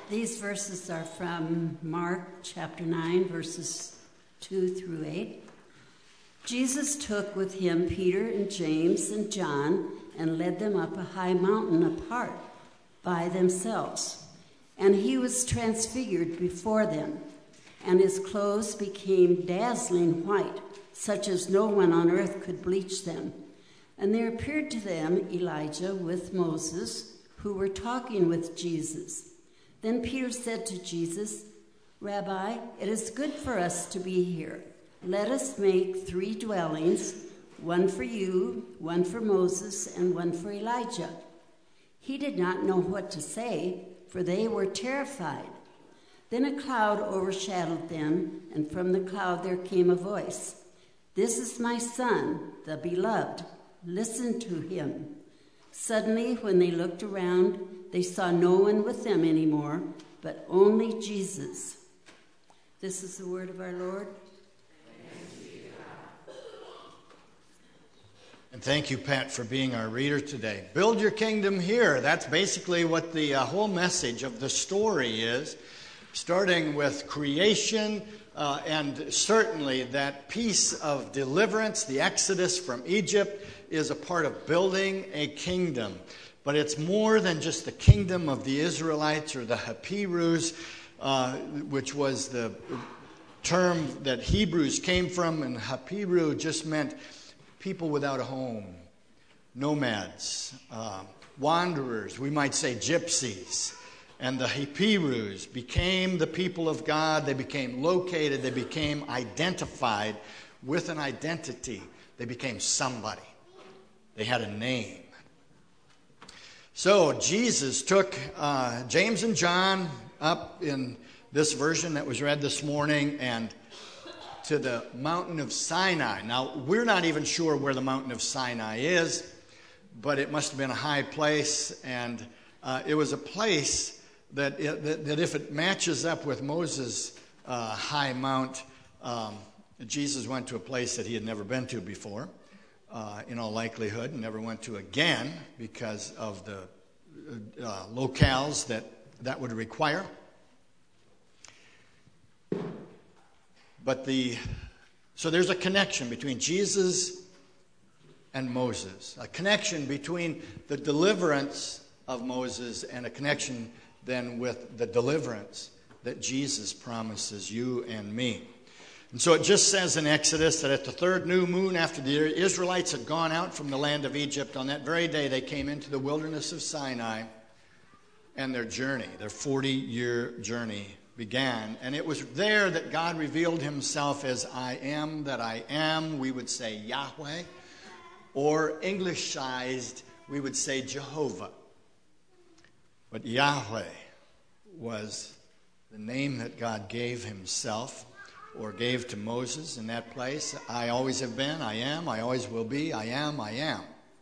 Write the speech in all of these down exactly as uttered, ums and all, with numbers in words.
These verses are from Mark chapter nine, verses two through eight. Jesus took with him Peter and James and John and led them up a high mountain apart by themselves. And he was transfigured before them, and his clothes became dazzling white, such as no one on earth could bleach them. And there appeared to them Elijah with Moses, who were talking with Jesus. Then Peter said to Jesus, "Rabbi, it is good for us to be here. Let us make three dwellings, one for you, one for Moses, and one for Elijah." He did not know what to say, for they were terrified. Then a cloud overshadowed them, and from the cloud there came a voice, "This is my son, the beloved. Listen to him." Suddenly, when they looked around, they saw no one with them anymore, but only Jesus. This is the word of our Lord. And thank you, Pat, for being our reader today. Build your kingdom here. That's basically what the uh, whole message of the story is, starting with creation uh, and certainly that piece of deliverance, the Exodus from Egypt, is a part of building a kingdom. But it's more than just the kingdom of the Israelites or the Hebrews, uh, which was the term that Hebrews came from, and Hebrew just meant people without a home, nomads, uh, wanderers, we might say gypsies. And the Hebrews became the people of God. They became located. They became identified with an identity. They became somebody. They had a name. So Jesus took uh, James and John up in this version that was read this morning and to the mountain of Sinai. Now, we're not even sure where the mountain of Sinai is, but it must have been a high place, and uh, it was a place that, it, that, that if it matches up with Moses' uh, high mount, um, Jesus went to a place that he had never been to before, uh, in all likelihood, and never went to again because of the uh, locales that that would require. But the, so there's a connection between Jesus and Moses, a connection between the deliverance of Moses and a connection then with the deliverance that Jesus promises you and me. And so it just says in Exodus that at the third new moon after the Israelites had gone out from the land of Egypt, on that very day they came into the wilderness of Sinai, and their journey, their forty-year journey began. And it was there that God revealed himself as I am that I am. We would say Yahweh, or Englishized, we would say Jehovah. But Yahweh was the name that God gave himself, or gave to Moses in that place. I always have been, I am, I always will be, I am, I am.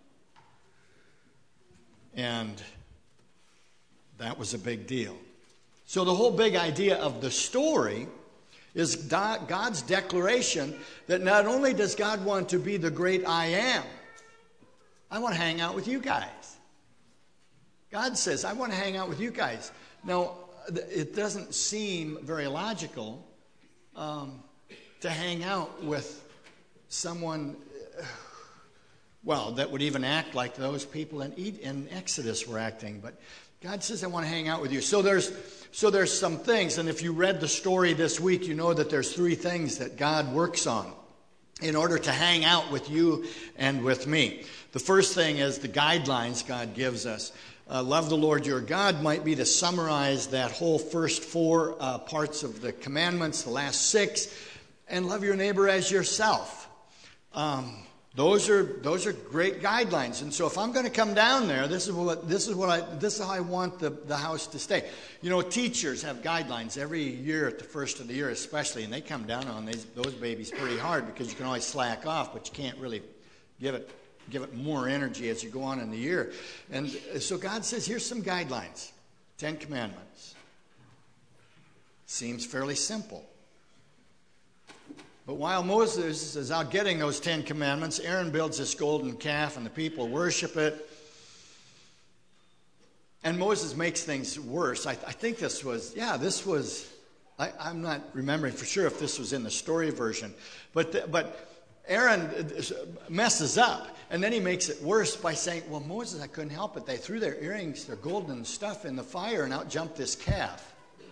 And that was a big deal. So the whole big idea of the story is God's declaration that not only does God want to be the great I am, I want to hang out with you guys. God says, I want to hang out with you guys. Now, it doesn't seem very logical um, to hang out with someone, well, that would even act like those people in, in Exodus were acting. But God says, I want to hang out with you. So there's so there's some things, and if you read the story this week, you know that there's three things that God works on in order to hang out with you and with me. The first thing is the guidelines God gives us. Uh, love the Lord your God might be to summarize that whole first four uh, parts of the commandments, the last six, and love your neighbor as yourself. Um, those are those are great guidelines. And so if I'm going to come down there, this is what this is what I this is how I want the, the house to stay. You know, teachers have guidelines every year at the first of the year, especially, and they come down on these, those babies pretty hard because you can always slack off, but you can't really give it. Give it more energy as you go on in the year. And so God says, here's some guidelines. Ten Commandments. Seems fairly simple. But while Moses is out getting those Ten Commandments, Aaron builds this golden calf and the people worship it. And Moses makes things worse. I, I think this was, yeah, this was, I, I'm not remembering for sure if this was in the story version. But, the, but Aaron messes up. And then he makes it worse by saying, well, Moses, I couldn't help it. They threw their earrings, their golden stuff in the fire and out jumped this calf.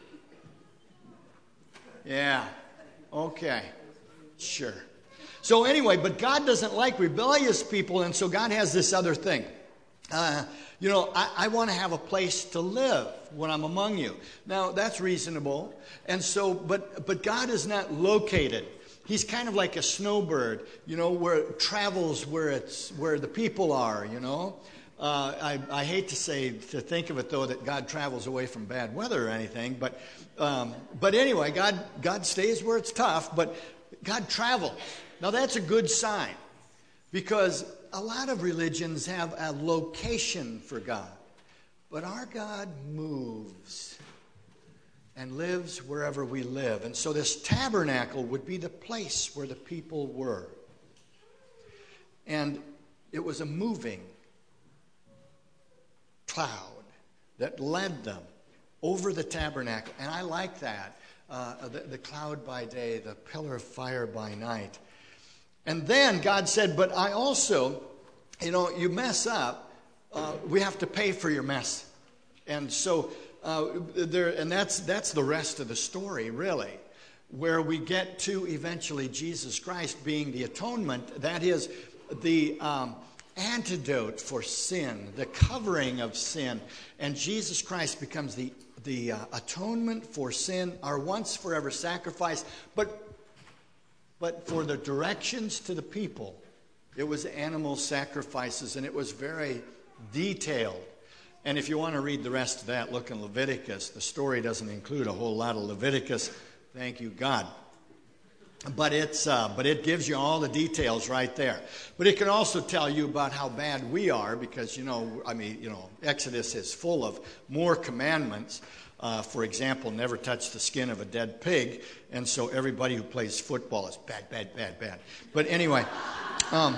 Yeah, okay, sure. So anyway, but God doesn't like rebellious people, and so God has this other thing. Uh, you know, I, I want to have a place to live when I'm among you. Now, that's reasonable. And so, but but God is not located. He's kind of like a snowbird, you know, where it travels where it's where the people are, you know. Uh, I, I hate to say, to think of it, though, that God travels away from bad weather or anything. But um, but anyway, God God stays where it's tough, but God travels. Now, that's a good sign, because a lot of religions have a location for God. But our God moves and lives wherever we live. And so this tabernacle would be the place where the people were. And it was a moving cloud that led them over the tabernacle. And I like that. Uh, the, the cloud by day, the pillar of fire by night. And then God said, but I also, you know, you mess up, uh, we have to pay for your mess. And so uh, there, and that's that's the rest of the story, really, where we get to eventually Jesus Christ being the atonement. That is the um, antidote for sin, the covering of sin. And Jesus Christ becomes the, the uh, atonement for sin, our once forever sacrifice. But But for the directions to the people, it was animal sacrifices, and it was very detailed. And if you want to read the rest of that, look in Leviticus. The story doesn't include a whole lot of Leviticus. Thank you, God. But it's uh, but it gives you all the details right there. But it can also tell you about how bad we are, because, you know, I mean, you know, Exodus is full of more commandments. Uh, for example, never touch the skin of a dead pig. And so everybody who plays football is bad, bad, bad, bad. But anyway, um,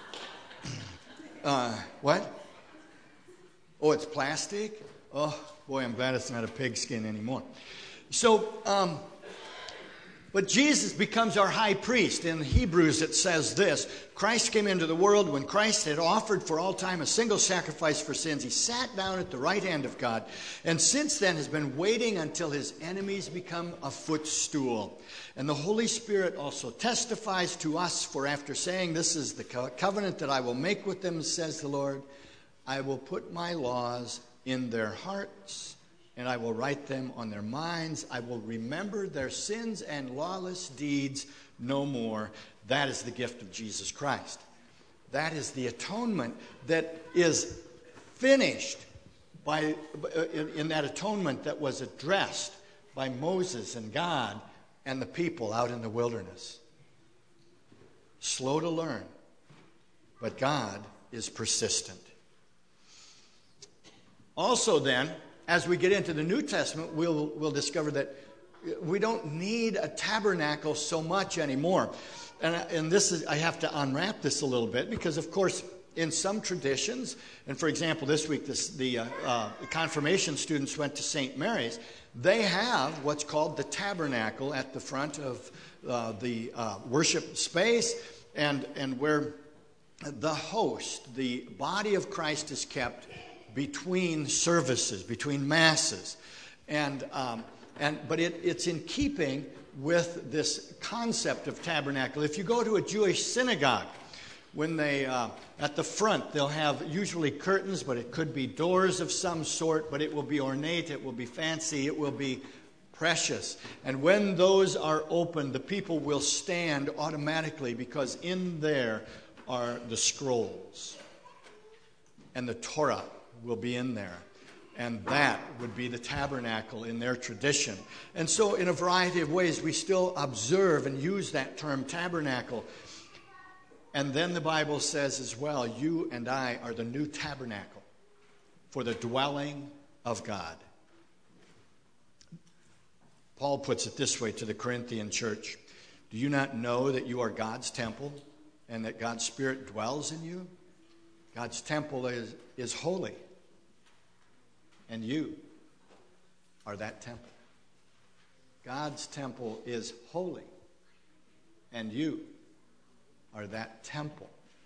uh, what? Oh, it's plastic? Oh, boy, I'm glad it's not a pig skin anymore. So, um, but Jesus becomes our high priest. In Hebrews it says this: Christ came into the world when Christ had offered for all time a single sacrifice for sins. He sat down at the right hand of God, and since then has been waiting until his enemies become a footstool. And the Holy Spirit also testifies to us, for after saying, this is the co- covenant that I will make with them, says the Lord, I will put my laws in their hearts, and I will write them on their minds. I will remember their sins and lawless deeds no more. That is the gift of Jesus Christ. That is the atonement that is finished by in, in that atonement that was addressed by Moses and God and the people out in the wilderness. Slow to learn, but God is persistent. Also then, as we get into the New Testament, we'll, we'll discover that we don't need a tabernacle so much anymore. And, and this is, I have to unwrap this a little bit, because, of course, in some traditions, and for example, this week this, the uh, uh, confirmation students went to Saint Mary's, they have what's called the tabernacle at the front of uh, the uh, worship space, and, and where the host, the body of Christ, is kept between services, between masses. And um, and but it, it's in keeping with this concept of tabernacle. If you go to a Jewish synagogue, when they uh, at the front, they'll have usually curtains, but it could be doors of some sort, but it will be ornate, it will be fancy, it will be precious. And when those are open, the people will stand automatically, because in there are the scrolls, and the Torah will be in there. And that would be the tabernacle in their tradition. And so in a variety of ways, we still observe and use that term tabernacle. And then the Bible says as well, you and I are the new tabernacle for the dwelling of God. Paul puts it this way to the Corinthian church: do you not know that you are God's temple and that God's Spirit dwells in you? God's temple is, is holy. And you are that temple. God's temple is holy. And you are that temple.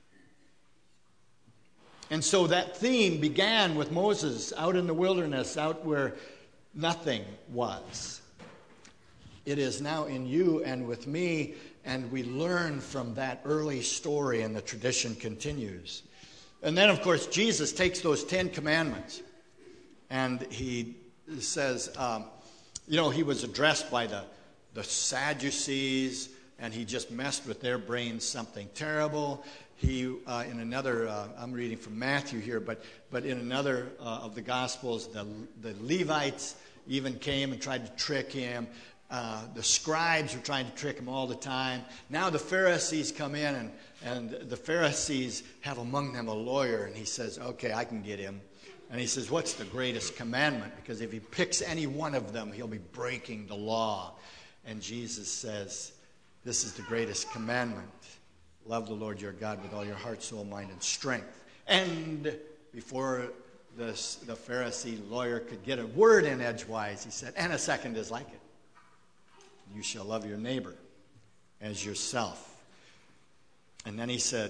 And so that theme began with Moses out in the wilderness, out where nothing was. It is now in you and with me, and we learn from that early story, and the tradition continues. And then, of course, Jesus takes those Ten Commandments, and he says, um, you know, he was addressed by the, the Sadducees, and he just messed with their brains something terrible. He, uh, in another, uh, I'm reading from Matthew here, but but in another uh, of the Gospels, the, the Levites even came and tried to trick him. Uh, the scribes were trying to trick him all the time. Now the Pharisees come in, and, and the Pharisees have among them a lawyer, and he says, okay, I can get him. And he says, what's the greatest commandment? Because if he picks any one of them, he'll be breaking the law. And Jesus says, this is the greatest commandment. Love the Lord your God with all your heart, soul, mind, and strength. And before the, the Pharisee lawyer could get a word in edgewise, he said, and a second is like it. You shall love your neighbor as yourself. And then he said,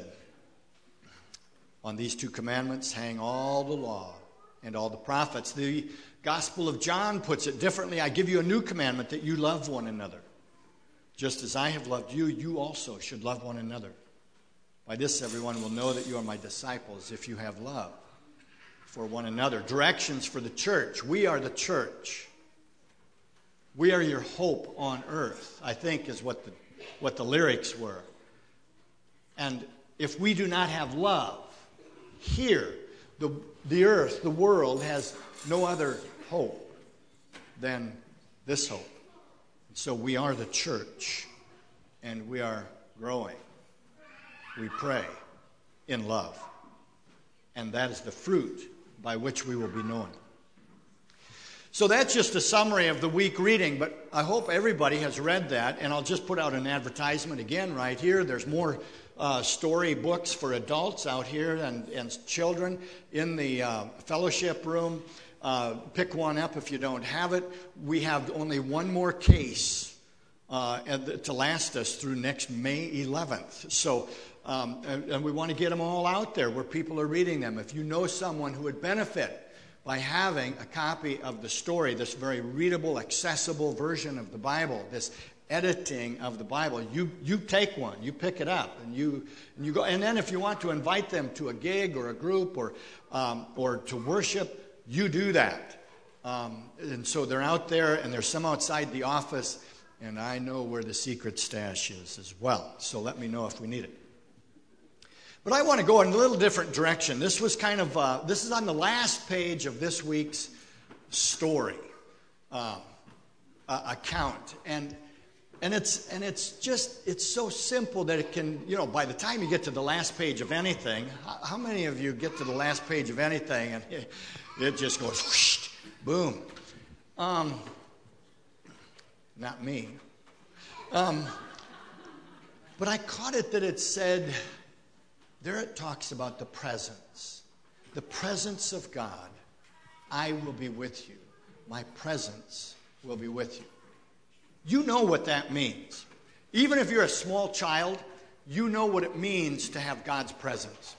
on these two commandments hang all the law and all the prophets. The Gospel of John puts it differently. I give you a new commandment, that you love one another. Just as I have loved you, you also should love one another. By this everyone will know that you are my disciples, if you have love for one another. Directions for the church. We are the church. We are your hope on earth, I think is what the, what the lyrics were. And if we do not have love here, the, the earth, the world, has no other hope than this hope. So we are the church, and we are growing. We pray in love. And that is the fruit by which we will be known. So that's just a summary of the week reading, but I hope everybody has read that, and I'll just put out an advertisement again right here. There's more uh, story books for adults out here and, and children in the uh, fellowship room. Uh, pick one up if you don't have it. We have only one more case uh, to last us through next May eleventh. So, um, and, and we want to get them all out there where people are reading them. If you know someone who would benefit by having a copy of the story, this very readable, accessible version of the Bible, this editing of the Bible, you you take one, you pick it up, and you and you go. And then if you want to invite them to a gig or a group or um, or to worship, you do that. Um, and so they're out there, and there's some outside the office, and I know where the secret stash is as well. So let me know if we need it. But I want to go in a little different direction. This was kind of, uh, this is on the last page of this week's story uh, uh, account. And and it's and it's just, it's so simple that it can, you know, by the time you get to the last page of anything, how, how many of you get to the last page of anything and it, it just goes, whoosh, boom. Um, not me. Um, but I caught it that it said, there it talks about the presence. The presence of God. I will be with you. My presence will be with you. You know what that means. Even if you're a small child, you know what it means to have God's presence.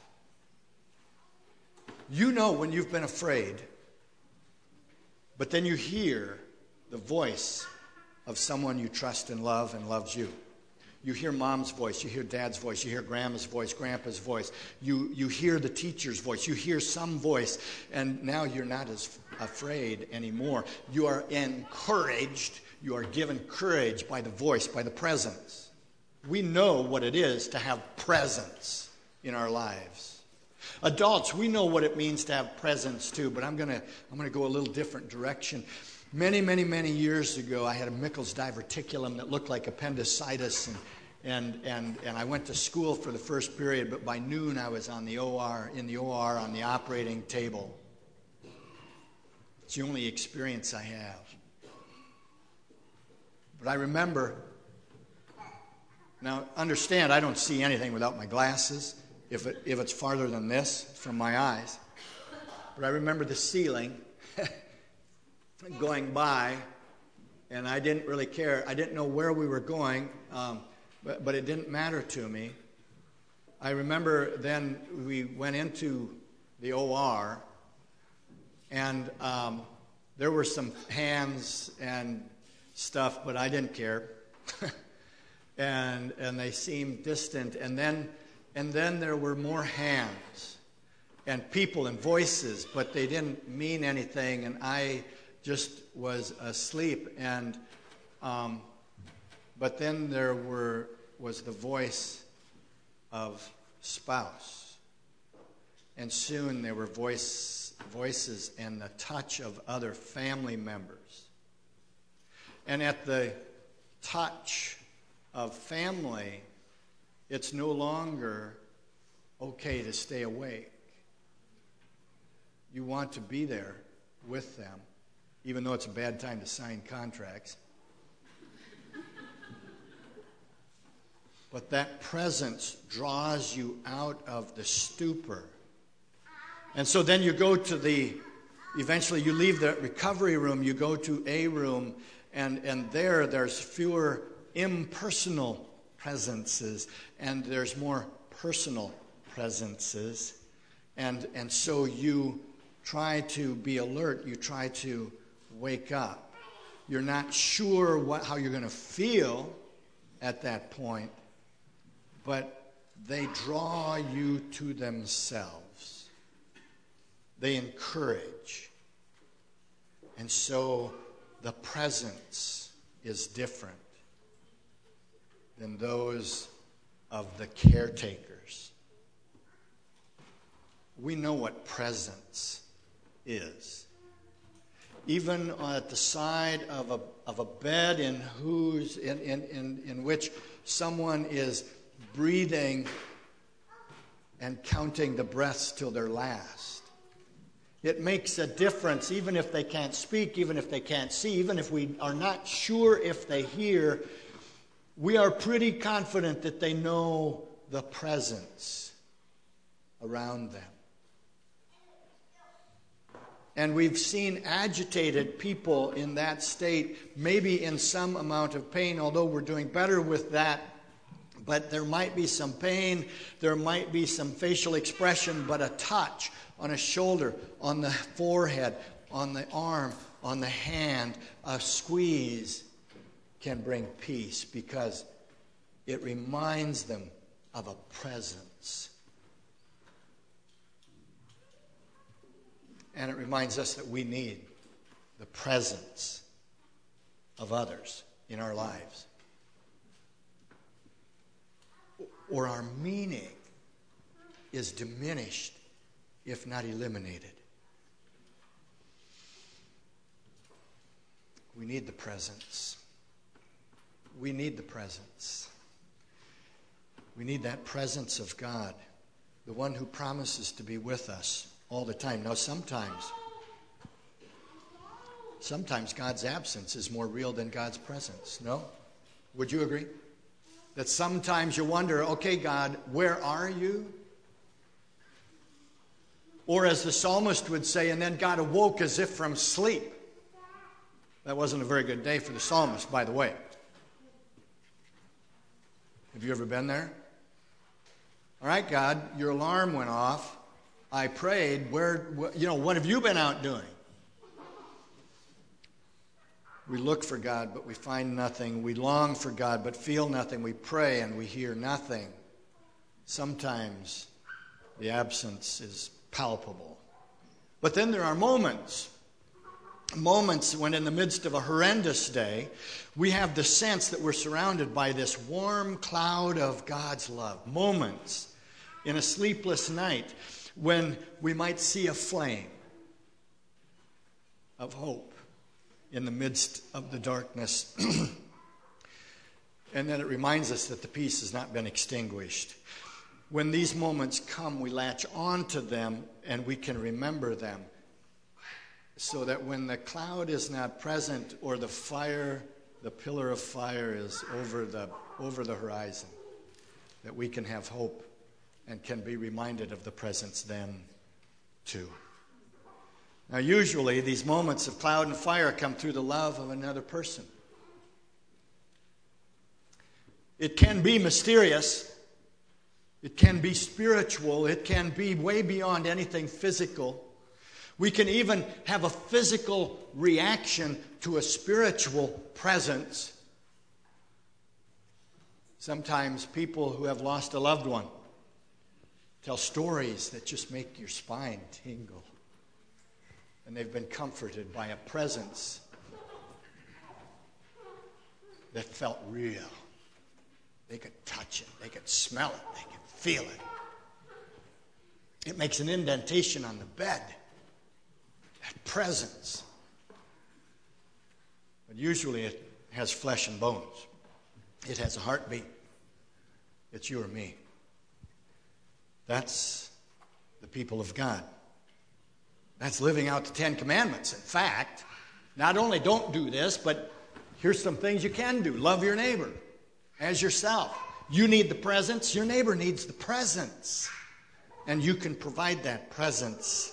You know when you've been afraid, but then you hear the voice of someone you trust and love and loves you. You hear mom's voice, you hear dad's voice, you hear grandma's voice, grandpa's voice. You, you hear the teacher's voice, you hear some voice, and now you're not as afraid anymore. You are encouraged, you are given courage by the voice, by the presence. We know what it is to have presence in our lives. Adults, we know what it means to have presence too, but I'm going to I'm going to go a little different direction. Many, many, many years ago, I had a Mickel's diverticulum that looked like appendicitis, and, and and and I went to school for the first period, but by noon I was on the O R, in the O R on the operating table. It's the only experience I have. But I remember, now understand, I don't see anything without my glasses, if it, if it's farther than this from my eyes. But I remember the ceiling going by, and I didn't really care. I didn't know where we were going, um, but, but it didn't matter to me. I remember then we went into the O R, and um, there were some hands and stuff, but I didn't care. and and they seemed distant. And then and then there were more hands and people and voices, but they didn't mean anything, and I just was asleep. And um, but then there were was the voice of spouse, and soon there were voice voices and the touch of other family members. And at the touch of family, it's no longer okay to stay awake. You want to be there with them, even though it's a bad time to sign contracts. But that presence draws you out of the stupor. And so then you go to the, eventually you leave the recovery room, you go to a room, and, and there there's fewer impersonal presences, and there's more personal presences. And, and so you try to be alert, you try to wake up. You're not sure what, how you're going to feel at that point, but they draw you to themselves. They encourage. And so the presence is different than those of the caretakers. We know what presence is. Even at the side of a of a bed in whose in, in, in, in which someone is breathing and counting the breaths till their last. It makes a difference, even if they can't speak, even if they can't see, even if we are not sure if they hear. We are pretty confident that they know the presence around them. And we've seen agitated people in that state, maybe in some amount of pain, although we're doing better with that. But there might be some pain, there might be some facial expression, but a touch on a shoulder, on the forehead, on the arm, on the hand, a squeeze can bring peace because it reminds them of a presence. And it reminds us that we need the presence of others in our lives. Or our meaning is diminished, if not eliminated. We need the presence. We need the presence. We need that presence of God, the one who promises to be with us all the time. Now, sometimes, sometimes God's absence is more real than God's presence. No? Would you agree? That sometimes you wonder, okay, God, where are you? Or as the psalmist would say, and then God awoke as if from sleep. That wasn't a very good day for the psalmist, by the way. Have you ever been there? All right, God, your alarm went off. I prayed. Where, you know, what have you been out doing? We look for God, but we find nothing. We long for God, but feel nothing. We pray and we hear nothing. Sometimes the absence is palpable. But then there are moments, moments when in the midst of a horrendous day, we have the sense that we're surrounded by this warm cloud of God's love. Moments in a sleepless night when we might see a flame of hope in the midst of the darkness. And then it reminds us that the peace has not been extinguished. When these moments come, we latch on to them and we can remember them so that when the cloud is not present or the fire, the pillar of fire is over the, over the horizon, that we can have hope and can be reminded of the presence then too. Now, usually, these moments of cloud and fire come through the love of another person. It can be mysterious. It can be spiritual. It can be way beyond anything physical. We can even have a physical reaction to a spiritual presence. Sometimes people who have lost a loved one tell stories that just make your spine tingle. And they've been comforted by a presence that felt real. They could touch it. They could smell it. They could feel it. It makes an indentation on the bed. That presence. But usually it has flesh and bones. It has a heartbeat. It's you or me. That's the people of God. That's living out the Ten Commandments. In fact, not only don't do this, but here's some things you can do. Love your neighbor as yourself. You need the presence. Your neighbor needs the presence. And you can provide that presence.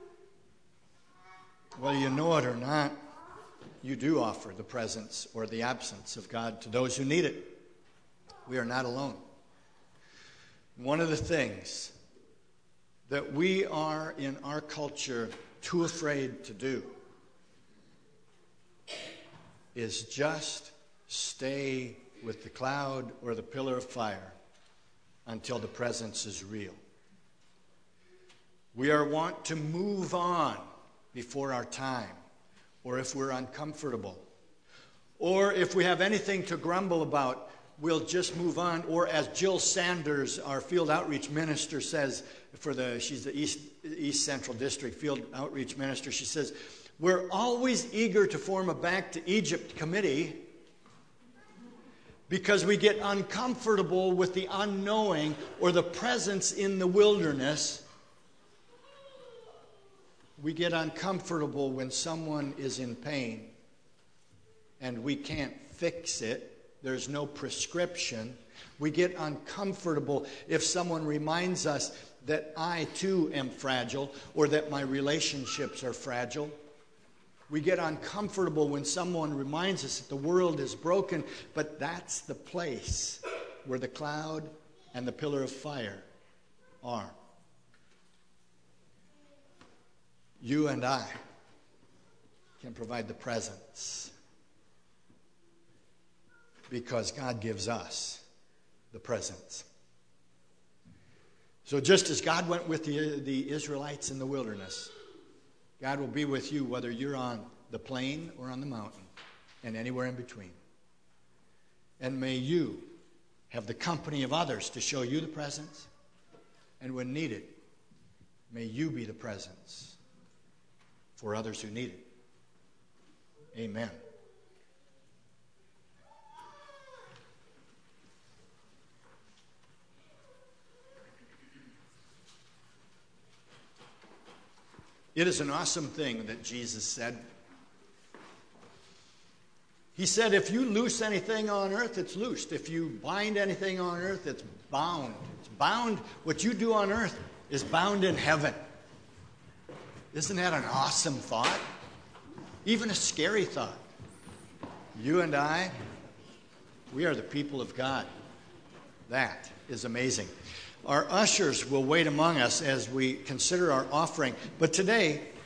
Whether you know it or not, you do offer the presence or the absence of God to those who need it. We are not alone. One of the things that we are in our culture too afraid to do is just stay with the cloud or the pillar of fire until the presence is real. We are wont to move on before our time, or if we're uncomfortable, or if we have anything to grumble about, we'll just move on. Or as Jill Sanders, our field outreach minister, says, for the she's the East East Central District field outreach minister, she says, we're always eager to form a Back to Egypt committee because we get uncomfortable with the unknowing or the presence in the wilderness. We get uncomfortable when someone is in pain and we can't fix it. There's no prescription. We get uncomfortable if someone reminds us that I too am fragile or that my relationships are fragile. We get uncomfortable when someone reminds us that the world is broken, but that's the place where the cloud and the pillar of fire are. You and I can provide the presence because God gives us the presence. So just as God went with the, the Israelites in the wilderness, God will be with you whether you're on the plain or on the mountain and anywhere in between. And may you have the company of others to show you the presence. And when needed, may you be the presence for others who need it. Amen. It is an awesome thing that Jesus said. He said, if you loose anything on earth, it's loosed. If you bind anything on earth, it's bound. It's bound. What you do on earth is bound in heaven. Isn't that an awesome thought? Even a scary thought. You and I, we are the people of God. That is amazing. Our ushers will wait among us as we consider our offering. But today,